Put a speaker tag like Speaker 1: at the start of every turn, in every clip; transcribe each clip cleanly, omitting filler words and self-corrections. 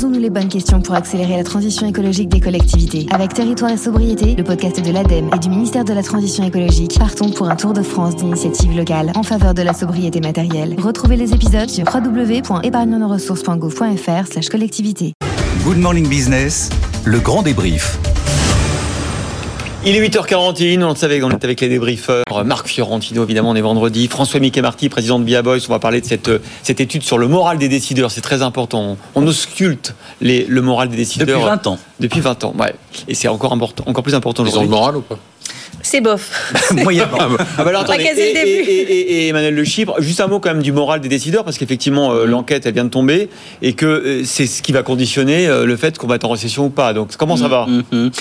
Speaker 1: Posons-nous les bonnes questions pour accélérer la transition écologique des collectivités. Avec Territoire et Sobriété, le podcast de l'ADEME et du ministère de la Transition écologique, partons pour un tour de France d'initiatives locales en faveur de la sobriété matérielle. Retrouvez les épisodes sur www.épargnenoressources.gouv.fr/collectivité.
Speaker 2: Good Morning Business, le grand débrief.
Speaker 3: Il est 8h41, on le savait, on est avec les débriefeurs. Marc Fiorentino, évidemment, on est vendredi. François Mickey-Marty, président de BIA Boys. On va parler de cette étude sur le moral des décideurs. C'est très important. On ausculte le moral des décideurs.
Speaker 4: Depuis 20 ans.
Speaker 3: Depuis 20 ans, ouais. Et c'est encore plus important aujourd'hui.
Speaker 5: Ils ont le moral ou pas ?
Speaker 6: C'est bof.
Speaker 3: Moyennement. Alors, attendez, et Emmanuel Le Chypre, juste un mot quand même du moral des décideurs, parce qu'effectivement, l'enquête, elle vient de tomber, et que c'est ce qui va conditionner le fait qu'on va être en récession ou pas. Donc, comment ça va ?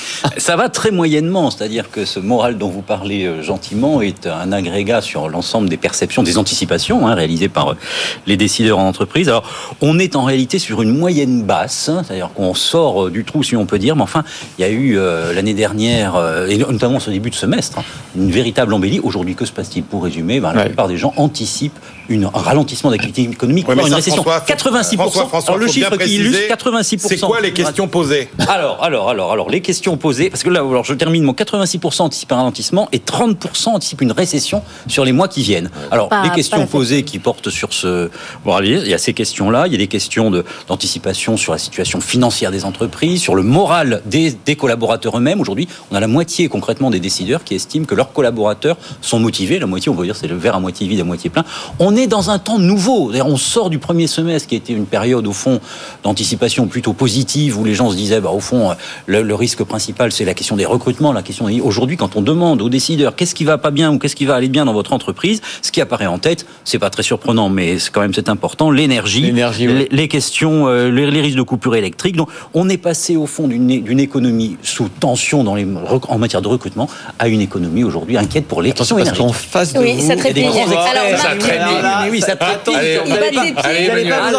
Speaker 4: Ça va très moyennement, c'est-à-dire que ce moral dont vous parlez gentiment est un agrégat sur l'ensemble des perceptions, des anticipations réalisées par les décideurs en entreprise. Alors, on est en réalité sur une moyenne basse, c'est-à-dire qu'on sort du trou, si on peut dire, mais enfin, il y a eu l'année dernière, et notamment ce début de semestre, une véritable embellie. Aujourd'hui, que se passe-t-il ? Pour résumer, la plupart des gens anticipent un ralentissement d'activité économique, voire une récession. 86%.
Speaker 5: François,
Speaker 4: le chiffre qui illustre 86%.
Speaker 5: C'est quoi les questions posées ?
Speaker 4: Alors, les questions posées, parce que là, je termine, 86% anticipent un ralentissement et 30% anticipent une récession sur les mois qui viennent. Alors, les questions posées qui portent sur ce... Bon, il y a ces questions-là, il y a des questions d'anticipation sur la situation financière des entreprises, sur le moral des collaborateurs eux-mêmes. Aujourd'hui, on a la moitié concrètement des décideurs qui estiment que leurs collaborateurs sont motivés. La moitié, on va dire, c'est le verre à moitié vide, à moitié plein. On est dans un temps nouveau. D'ailleurs, on sort du premier semestre qui était une période, au fond, d'anticipation plutôt positive, où les gens se disaient, au fond, le risque principal, c'est la question des recrutements, la question aujourd'hui, quand on demande aux décideurs qu'est-ce qui va pas bien ou qu'est-ce qui va aller bien dans votre entreprise, ce qui apparaît en tête, c'est pas très surprenant, mais c'est important, l'énergie, les questions, les risques de coupure électrique. Donc, on est passé, au fond, d'une économie sous tension en matière de recrutement à une économie aujourd'hui inquiète pour les questions énergétiques.
Speaker 3: En face de
Speaker 6: oui,
Speaker 3: vous,
Speaker 6: ça trépigne.
Speaker 5: Ça trépigne.
Speaker 4: Oui, ça trépigne.
Speaker 5: Allez, Emmanuel.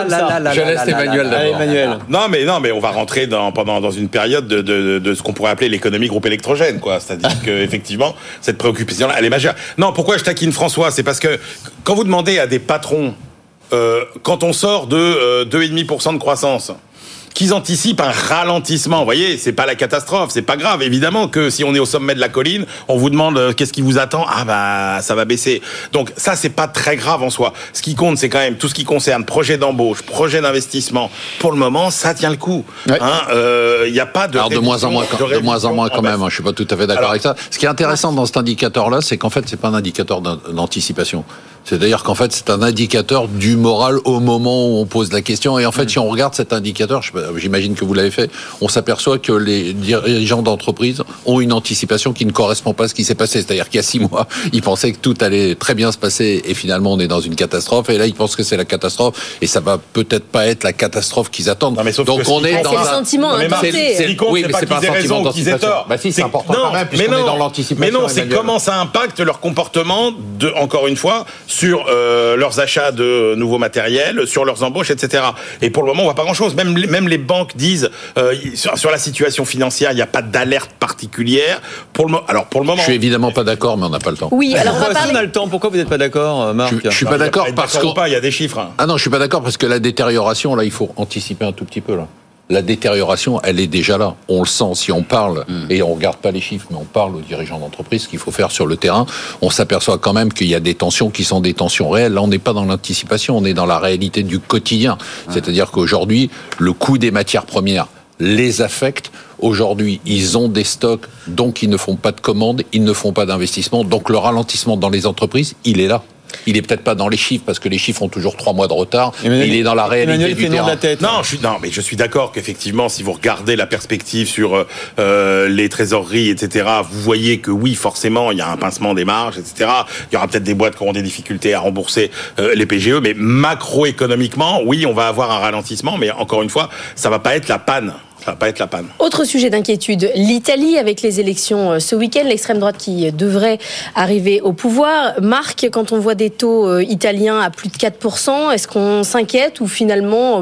Speaker 3: Je laisse Emmanuel d'abord.
Speaker 5: Non, mais on va rentrer dans une période de ce qu'on pourrait appeler l'économie groupe électrogène, quoi. C'est-à-dire que effectivement, cette préoccupation-là, elle est majeure. Non, pourquoi je taquine François ? C'est parce que quand vous demandez à des patrons, quand on sort de 2,5% de croissance, qu'ils anticipent un ralentissement. Vous voyez, c'est pas la catastrophe, c'est pas grave. Évidemment que si on est au sommet de la colline, on vous demande qu'est-ce qui vous attend. Ça va baisser. Donc ça, c'est pas très grave en soi. Ce qui compte, c'est quand même tout ce qui concerne projet d'embauche, projet d'investissement. Pour le moment, ça tient le coup.
Speaker 3: Ouais.
Speaker 5: Y a pas de...
Speaker 7: Alors de moins en moins quand même. Je suis pas tout à fait d'accord avec ça. Ce qui est intéressant dans cet indicateur-là, c'est qu'en fait, c'est pas un indicateur d'anticipation. C'est-à-dire qu'en fait, c'est un indicateur du moral au moment où on pose la question. Et en fait, si on regarde cet indicateur, j'imagine que vous l'avez fait, on s'aperçoit que les dirigeants d'entreprise ont une anticipation qui ne correspond pas à ce qui s'est passé. C'est-à-dire qu'il y a 6 mois, ils pensaient que tout allait très bien se passer et finalement, on est dans une catastrophe. Et là, ils pensent que c'est la catastrophe et ça va peut-être pas être la catastrophe qu'ils attendent.
Speaker 5: Non, mais sauf
Speaker 6: donc on est dans un sentiment importé.
Speaker 7: Oui, mais c'est pas un sentiment d'anticipation. Si, c'est important quand même, puisqu'on est dans l'anticipation.
Speaker 5: Mais non, c'est comment ça impacte leur comportement, encore une fois, sur leurs achats de nouveaux matériels, sur leurs embauches, etc. Et pour le moment, on voit pas grand-chose. Même les banques disent sur la situation financière, il n'y a pas d'alerte particulière. Pour le moment,
Speaker 7: je suis évidemment pas d'accord, mais on n'a pas le temps.
Speaker 6: Oui, alors on
Speaker 3: a le temps. Pourquoi vous n'êtes pas d'accord, Marc ?
Speaker 7: Je suis pas d'accord parce que
Speaker 5: il y a des chiffres.
Speaker 7: Ah non, je suis pas d'accord parce que la détérioration, là, il faut anticiper un tout petit peu là. La détérioration, elle est déjà là. On le sent si on parle, et on regarde pas les chiffres, mais on parle aux dirigeants d'entreprise, ce qu'il faut faire sur le terrain. On s'aperçoit quand même qu'il y a des tensions qui sont des tensions réelles. Là, on n'est pas dans l'anticipation, on est dans la réalité du quotidien. C'est-à-dire qu'aujourd'hui, le coût des matières premières les affecte. Aujourd'hui, ils ont des stocks, donc ils ne font pas de commandes, ils ne font pas d'investissement. Donc le ralentissement dans les entreprises, il est là. Il est peut-être pas dans les chiffres parce que les chiffres ont toujours 3 mois de retard. Il est dans la réalité du terrain.
Speaker 5: Mais je suis d'accord qu'effectivement, si vous regardez la perspective sur les trésoreries, etc., vous voyez que oui, forcément, il y a un pincement des marges, etc. Il y aura peut-être des boîtes qui auront des difficultés à rembourser les PGE, mais macroéconomiquement, oui, on va avoir un ralentissement, mais encore une fois, ça va pas être la panne. Ça va pas être la panne.
Speaker 6: Autre sujet d'inquiétude, l'Italie avec les élections ce week-end, l'extrême droite qui devrait arriver au pouvoir. Marc, quand on voit des taux italiens à plus de 4%, est-ce qu'on s'inquiète ou finalement,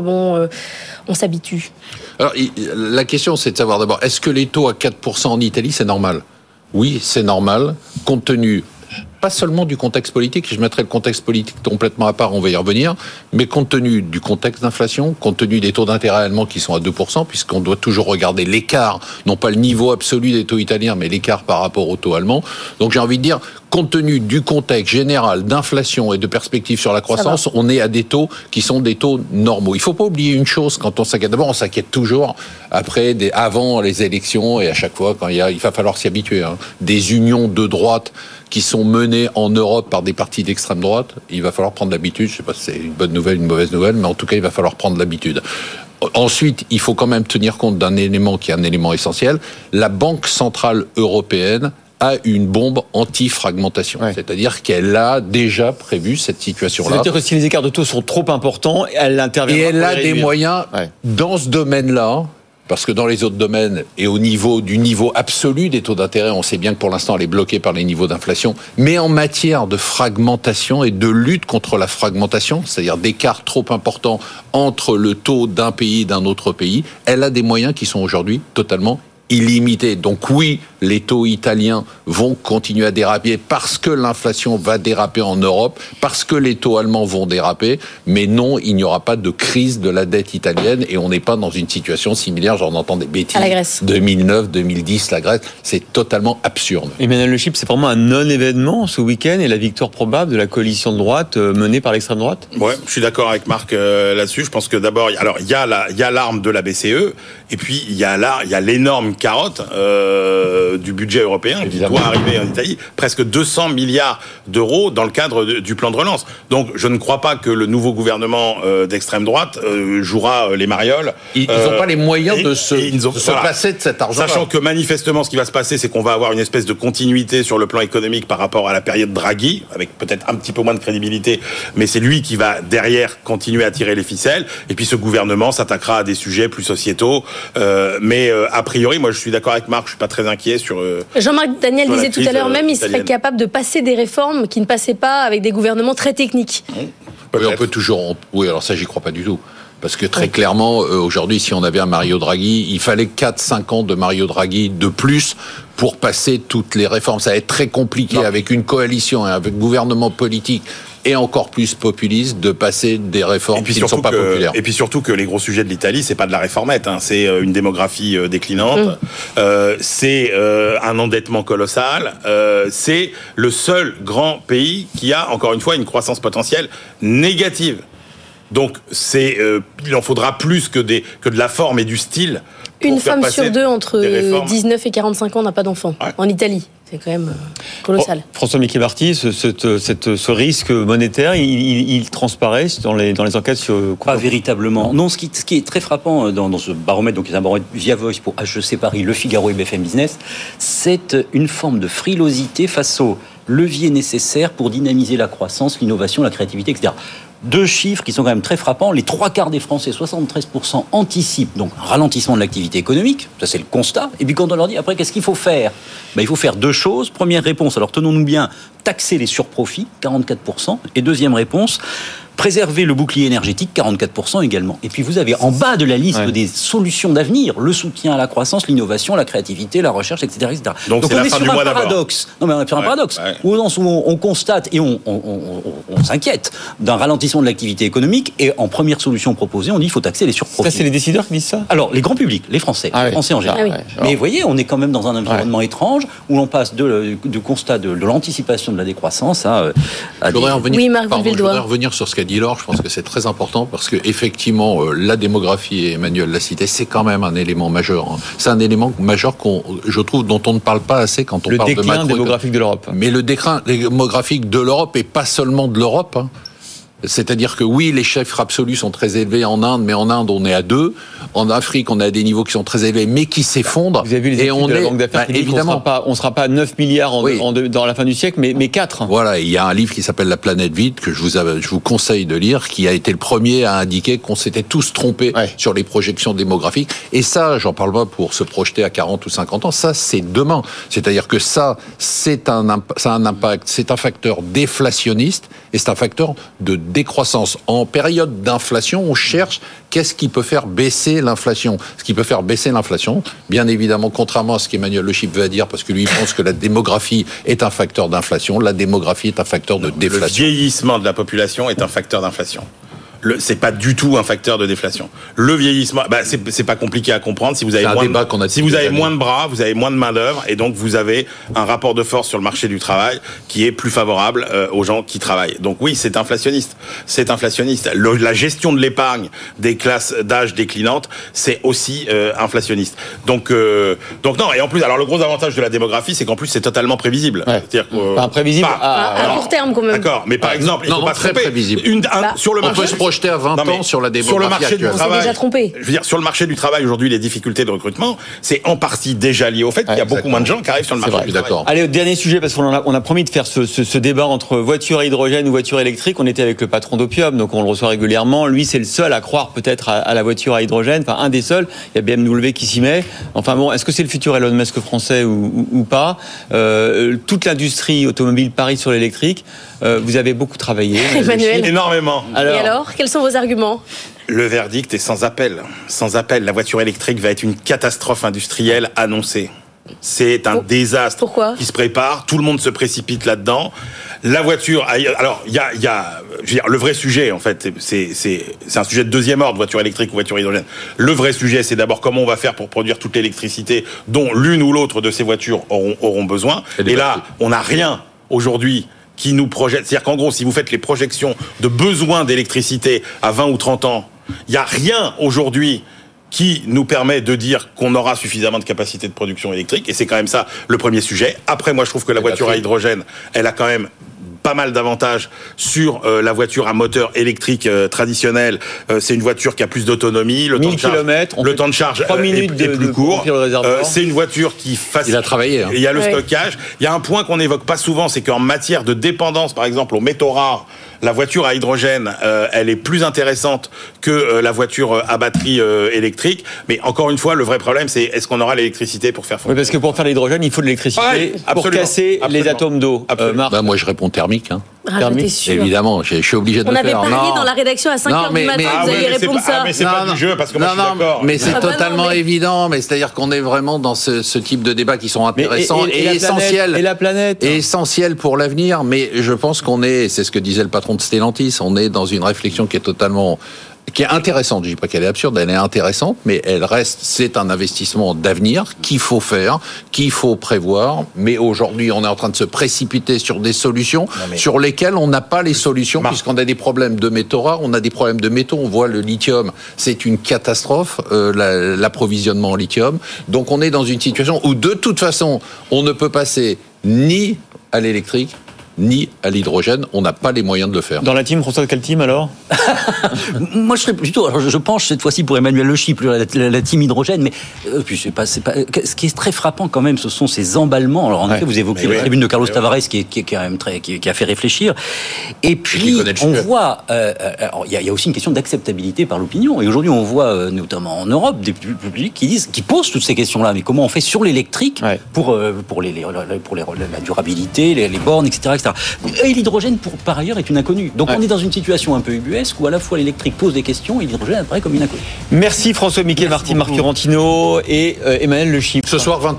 Speaker 6: on s'habitue ?
Speaker 7: Alors, la question, c'est de savoir d'abord, est-ce que les taux à 4% en Italie, c'est normal ? Oui, c'est normal, compte tenu pas seulement du contexte politique, je mettrai le contexte politique complètement à part, on va y revenir, mais compte tenu du contexte d'inflation, compte tenu des taux d'intérêt allemands qui sont à 2%, puisqu'on doit toujours regarder l'écart, non pas le niveau absolu des taux italiens, mais l'écart par rapport aux taux allemands. Donc j'ai envie de dire, compte tenu du contexte général d'inflation et de perspectives sur la croissance, on est à des taux qui sont des taux normaux. Il ne faut pas oublier une chose quand on s'inquiète. D'abord, on s'inquiète toujours avant les élections et à chaque fois, quand il va falloir s'y habituer. Des unions de droite qui sont menées en Europe par des partis d'extrême droite, il va falloir prendre l'habitude. Je ne sais pas si c'est une bonne nouvelle, une mauvaise nouvelle, mais en tout cas, il va falloir prendre l'habitude. Ensuite, il faut quand même tenir compte d'un élément qui est un élément essentiel. La Banque centrale européenne a une bombe anti-fragmentation. Ouais. C'est-à-dire qu'elle a déjà prévu cette situation-là.
Speaker 3: C'est-à-dire que si les écarts de taux sont trop importants, elle intervient.
Speaker 7: Et elle a des moyens dans ce domaine-là, parce que dans les autres domaines, et au niveau du niveau absolu des taux d'intérêt, on sait bien que pour l'instant, elle est bloquée par les niveaux d'inflation. Mais en matière de fragmentation et de lutte contre la fragmentation, c'est-à-dire d'écarts trop importants entre le taux d'un pays et d'un autre pays, elle a des moyens qui sont aujourd'hui totalement illimité. Donc oui, les taux italiens vont continuer à déraper parce que l'inflation va déraper en Europe, parce que les taux allemands vont déraper, mais non, il n'y aura pas de crise de la dette italienne et on n'est pas dans une situation similaire, j'en entends des bêtises.
Speaker 6: À la Grèce.
Speaker 7: 2009, 2010, la Grèce, c'est totalement absurde.
Speaker 3: Emmanuel Le Chypre, c'est vraiment un non-événement ce week-end et la victoire probable de la coalition de droite menée par l'extrême droite?
Speaker 5: Ouais, je suis d'accord avec Marc là-dessus. Je pense que d'abord, il y a l'arme de la BCE et puis il y a l'énorme carotte du budget européen qui doit arriver en Italie, presque 200 milliards d'euros dans le cadre du plan de relance. Donc je ne crois pas que le nouveau gouvernement d'extrême droite jouera les marioles.
Speaker 7: Ils n'ont pas les moyens de se passer de cet argent.
Speaker 5: Sachant que manifestement ce qui va se passer, c'est qu'on va avoir une espèce de continuité sur le plan économique par rapport à la période Draghi, avec peut-être un petit peu moins de crédibilité, mais c'est lui qui va derrière continuer à tirer les ficelles, et puis ce gouvernement s'attaquera à des sujets plus sociétaux, mais a priori, moi je suis d'accord avec Marc, je suis pas très inquiet sur...
Speaker 6: Jean-Marc Daniel disait tout à l'heure même, il serait capable de passer des réformes qui ne passaient pas avec des gouvernements très techniques.
Speaker 7: Oui, on peut toujours... Oui, alors ça, j'y crois pas du tout. Parce que très clairement, aujourd'hui, si on avait un Mario Draghi, il fallait 4-5 ans de Mario Draghi de plus pour passer toutes les réformes. Ça va être très compliqué avec une coalition et avec un gouvernement politique et encore plus populiste de passer des réformes qui ne sont pas populaires.
Speaker 5: Et puis surtout que les gros sujets de l'Italie, c'est pas de la réformette, c'est une démographie déclinante, c'est un endettement colossal, c'est le seul grand pays qui a, encore une fois, une croissance potentielle négative. Donc il en faudra plus que de la forme et du style.
Speaker 6: Une femme sur deux entre 19 et 45 ans n'a pas d'enfant en Italie. C'est quand même colossal.
Speaker 3: François-Michel Marty, ce risque monétaire, il transparaît dans les enquêtes sur...
Speaker 4: Pas véritablement. Non, ce qui est très frappant dans ce baromètre, donc qui est un baromètre via Voice pour HEC Paris, Le Figaro et BFM Business, c'est une forme de frilosité face aux leviers nécessaires pour dynamiser la croissance, l'innovation, la créativité, etc. Deux chiffres qui sont quand même très frappants. Les 3/4 des Français, 73%, anticipent donc un ralentissement de l'activité économique. Ça, c'est le constat. Et puis quand on leur dit, après, qu'est-ce qu'il faut faire ? Il faut faire deux choses. Première réponse, alors tenons-nous bien, taxer les surprofits, 44%. Et deuxième réponse, préserver le bouclier énergétique, 44% également. Et puis vous avez en bas de la liste des solutions d'avenir, le soutien à la croissance, l'innovation, la créativité, la recherche, etc. etc.
Speaker 5: Donc
Speaker 4: on est sur un paradoxe. Non, mais on est sur un paradoxe. Où on constate et on s'inquiète d'un ralentissement de l'activité économique, et en première solution proposée, on dit qu'il faut taxer les surprofits.
Speaker 3: Ça, c'est les décideurs qui disent ça ?
Speaker 4: Alors, les grands publics, les Français, les Français en général. Mais vous voyez, on est quand même dans un environnement étrange où l'on passe du constat de l'anticipation de la décroissance à
Speaker 7: je voudrais revenir sur ce qu'a dit Laure. Je pense que c'est très important parce que effectivement, la démographie, Emmanuel l'a cité, c'est quand même un élément majeur. C'est un élément majeur je trouve, dont on ne parle pas assez quand on parle de macro.
Speaker 3: Le déclin démographique de l'Europe.
Speaker 7: Mais le déclin démographique de l'Europe et pas seulement de l'Europe. C'est-à-dire que oui, les chiffres absolus sont très élevés en Inde, mais en Inde, on est à 2. En Afrique, on a des niveaux qui sont très élevés, mais qui s'effondrent.
Speaker 3: Vous avez vu les études de la Banque d'affaires qui dit qu'on ne sera pas 9 milliards dans la fin du siècle, mais 4.
Speaker 7: Voilà, il y a un livre qui s'appelle La planète vide, que je vous conseille de lire, qui a été le premier à indiquer qu'on s'était tous trompés sur les projections démographiques. Et ça, j'en parle pas pour se projeter à 40 ou 50 ans, ça, c'est demain. C'est-à-dire que ça a un impact, c'est un facteur déflationniste et c'est un facteur de décroissance. En période d'inflation, on cherche qu'est-ce qui peut faire baisser l'inflation. Ce qui peut faire baisser l'inflation, bien évidemment, contrairement à ce qu'Emmanuel Le Chypre va dire, parce que lui il pense que la démographie est un facteur d'inflation, la démographie est un facteur de déflation.
Speaker 5: Le vieillissement de la population est un facteur d'inflation. C'est pas du tout un facteur de déflation. Le vieillissement, c'est pas compliqué à comprendre. Si vous avez moins de bras, vous avez moins de main d'œuvre, et donc vous avez un rapport de force sur le marché du travail qui est plus favorable aux gens qui travaillent. Donc oui, c'est inflationniste. C'est inflationniste. La gestion de l'épargne des classes d'âge déclinantes, c'est aussi inflationniste. Donc non. Et en plus, alors le gros avantage de la démographie, c'est qu'en plus c'est totalement prévisible.
Speaker 3: Ouais.
Speaker 5: C'est-à-dire que,
Speaker 3: imprévisible.
Speaker 6: À court terme, quand même.
Speaker 5: D'accord, mais par exemple, il faut pas
Speaker 7: très
Speaker 5: tromper.
Speaker 7: prévisible.
Speaker 5: Sur le marché.
Speaker 7: Projeté à 20 ans sur la démographie
Speaker 5: sur le marché du travail,
Speaker 6: déjà trompé.
Speaker 5: Je veux dire, sur le marché du travail aujourd'hui, les difficultés de recrutement, c'est en partie déjà lié au fait qu'il y a beaucoup moins de gens qui arrivent sur le marché du travail.
Speaker 7: D'accord.
Speaker 3: Allez, dernier sujet, parce qu'on a promis de faire ce débat entre voiture à hydrogène ou voiture électrique. On était avec le patron d'Opium, donc on le reçoit régulièrement. Lui, c'est le seul à croire peut-être à la voiture à hydrogène, enfin un des seuls. Il y a BMW qui s'y met. Enfin bon, est-ce que c'est le futur Elon Musk français ou pas? Toute l'industrie automobile parie sur l'électrique. Vous avez beaucoup travaillé.
Speaker 6: Emmanuel.
Speaker 5: Énormément.
Speaker 6: Et alors, quels sont vos arguments?
Speaker 5: Le verdict est sans appel. Sans appel. La voiture électrique va être une catastrophe industrielle annoncée. C'est un désastre.
Speaker 6: Pourquoi
Speaker 5: qui se prépare. Tout le monde se précipite là-dedans. La voiture. Alors, il y a, je veux dire, le vrai sujet, en fait, c'est un sujet de deuxième ordre, voiture électrique ou voiture hydrogène. Le vrai sujet, c'est d'abord comment on va faire pour produire toute l'électricité dont l'une ou l'autre de ces voitures auront besoin. Et là, on n'a rien aujourd'hui qui nous projette. C'est-à-dire qu'en gros, si vous faites les projections de besoin d'électricité à 20 ou 30 ans, il n'y a rien aujourd'hui qui nous permet de dire qu'on aura suffisamment de capacité de production électrique. Et c'est quand même ça le premier sujet. Après, moi, je trouve que la voiture à hydrogène, elle a quand même pas mal d'avantages sur la voiture à moteur électrique traditionnelle. C'est une voiture qui a plus d'autonomie, le temps de charge est plus court. C'est une voiture qui facilite.
Speaker 7: Il a travaillé.
Speaker 5: Il y a le stockage. Il y a un point qu'on n'évoque pas souvent, c'est qu'en matière de dépendance, par exemple, aux métaux rares, la voiture à hydrogène, elle est plus intéressante que la voiture à batterie électrique. Mais encore une fois, le vrai problème, c'est est-ce qu'on aura l'électricité pour faire fonctionner?
Speaker 3: Oui, parce que pour faire l'hydrogène, il faut de l'électricité pour casser les atomes d'eau.
Speaker 7: Moi, je réponds thermique.
Speaker 6: T'es sûr.
Speaker 7: Évidemment, je suis obligé de le faire.
Speaker 6: On avait parié dans la rédaction à 5h du matin, vous alliez répondre ça.
Speaker 5: Mais c'est pas du jeu, parce que moi, je suis d'accord.
Speaker 7: Mais c'est totalement évident. Mais c'est-à-dire qu'on est vraiment dans ce type de débats qui sont intéressants et essentiels.
Speaker 3: Et la planète.
Speaker 7: Et essentiels pour l'avenir. Mais je pense qu'on est, c'est ce que disait le patron de Stellantis, on est dans une réflexion qui est intéressante. Je dis pas qu'elle est absurde, elle est intéressante, mais c'est un investissement d'avenir qu'il faut faire, qu'il faut prévoir. Mais aujourd'hui, on est en train de se précipiter sur des solutions sur lesquelles on n'a pas les solutions, puisqu'on a des problèmes de métaux rares, on a des problèmes de métaux. On voit le lithium, c'est une catastrophe, l'approvisionnement en lithium. Donc on est dans une situation où de toute façon, on ne peut passer ni à l'électrique, ni à l'hydrogène, on n'a pas les moyens de le faire.
Speaker 3: Dans la team, François, quelle team alors?
Speaker 4: Moi, je serais plutôt. Alors, je penche cette fois-ci pour Emmanuel Le Chypre, la team hydrogène, mais puis c'est pas. Ce qui est très frappant quand même, ce sont ces emballements. Alors en effet, vous évoquez la tribune de Carlos Tavares, qui est quand même qui a fait réfléchir. Et puis on voit. Alors il y a aussi une question d'acceptabilité par l'opinion. Et aujourd'hui, on voit notamment en Europe des publics qui posent toutes ces questions-là. Mais comment on fait sur l'électrique pour la durabilité, les bornes, etc. Et l'hydrogène, par ailleurs, est une inconnue. Donc on est dans une situation un peu ubuesque où à la fois l'électrique pose des questions et l'hydrogène apparaît comme une inconnue.
Speaker 3: Merci François-Michel Marty, Marc Fiorentino et Emmanuel Le Chypre.
Speaker 7: Ce soir,